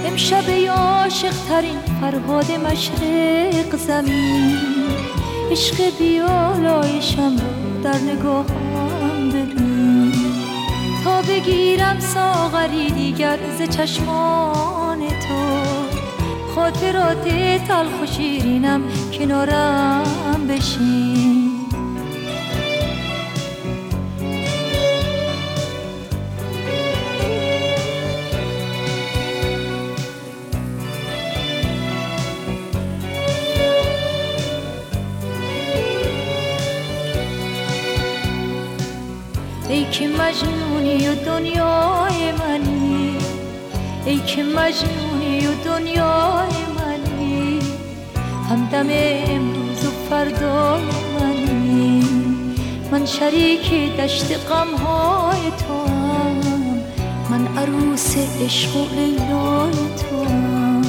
امشب ای عاشق ترین فرهاد مشرق زمین، عشق بیالایشم رو در نگاهم ببین، تا بگیرم ساغری دیگر ز چشمان تو، خاطرات تلخ و شیرینم کنارم بشین. ای که مجنونی و دنیای منی، ای که مجنونی و دنیای منی، همدم امروز و فردای منی، من شریک دشت غمهای تو هم، من عروس عشق و لیلای تو هم.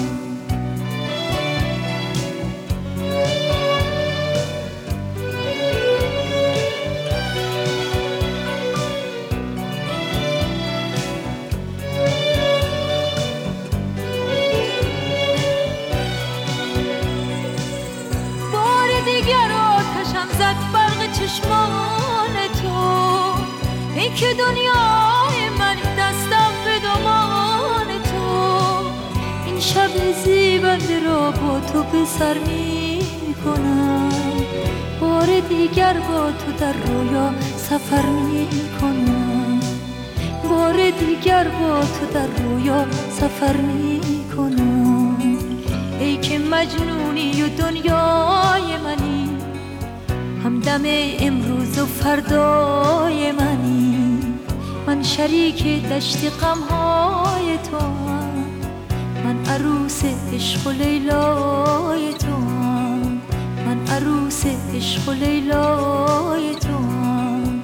زد برق چشمان تو، ای که دنیای من دستم به دامان تو، این شب زیبنده را با تو به سر می کنم، بار دیگر با تو در رویا سفر می کنم، بار دیگر با تو در رویا سفر می کنم. ای که مجنونی و دنیای منی، همدم امروز و فردای منی، من شریک دشت غمهای تو هم، من عروس عشق و لیلای تو هم، من عروس عشق و لیلای تو هم.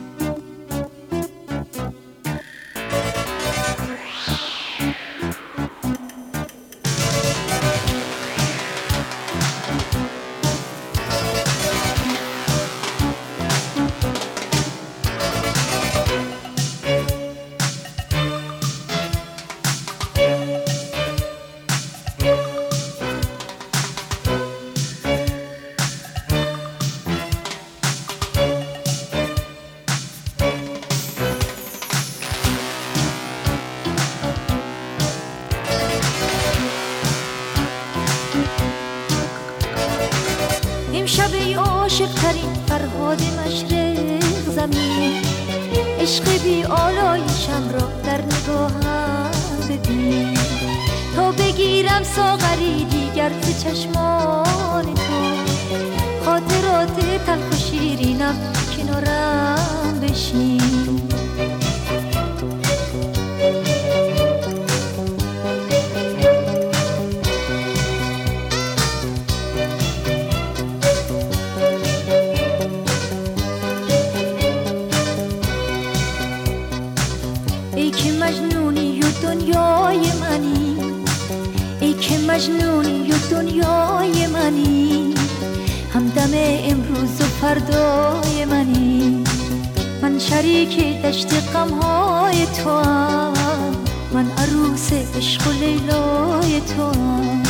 امشب ای عاشق ترین فرهاد مشرق زمین، عشق بی آلایشم را در نگاهم ببین، تا بگیرم ساغری دیگر ز چشمان تو، خاطرات تلخ و شیرینم کنارم بشین. ای که مجنونی و دنیای منی، ای که مجنونی و دنیای منی، همدم امروز و فردای منی، من شریک دشت غمهای تو هم، من عروس عشق و لیلای تو هم.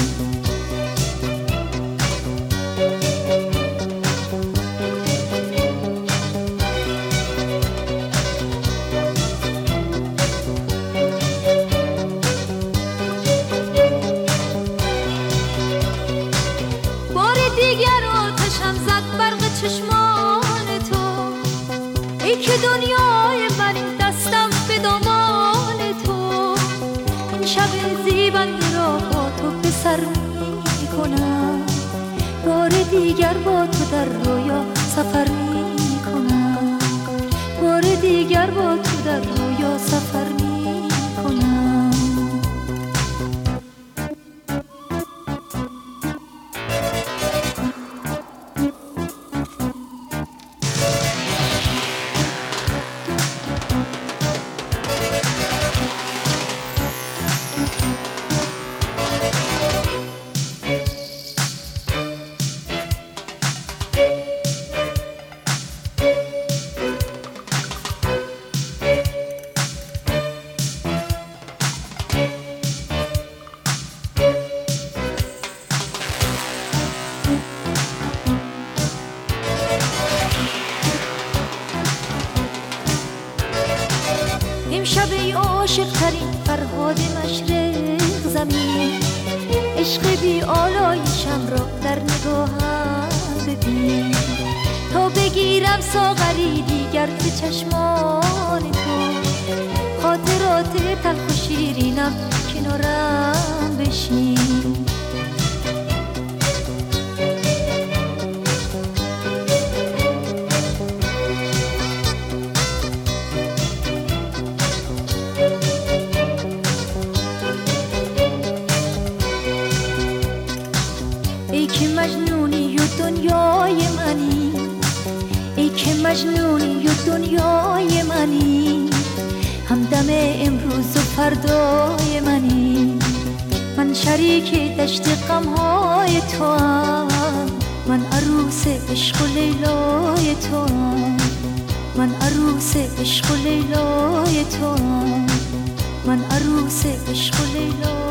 دیگر آتشم زد برق چشمان تو، ای که دنیای من دستم به دامان تو، این شب زیبنده را با تو به سر می کنم، بار دیگر با تو در رویا سفر می کنم، بار دیگر با تو در رویا سفر می کنم. زمین، عشق بی آلایشم را در نگاهم ببین. تا بگیرم ساغری دیگر تو چشمان تو، خاطرات تلخ و شیرینم کنارم بشین. ای که مجنونی و دنیای منی، ای که مجنونی و دنیای منی، همدم امروز و فردای منی. من شریک دشت غمهای تو ام، من عروس عشق و لیلای تو ام، من عروس عشق و لیلای تو ام، من عروس عشق و لیلای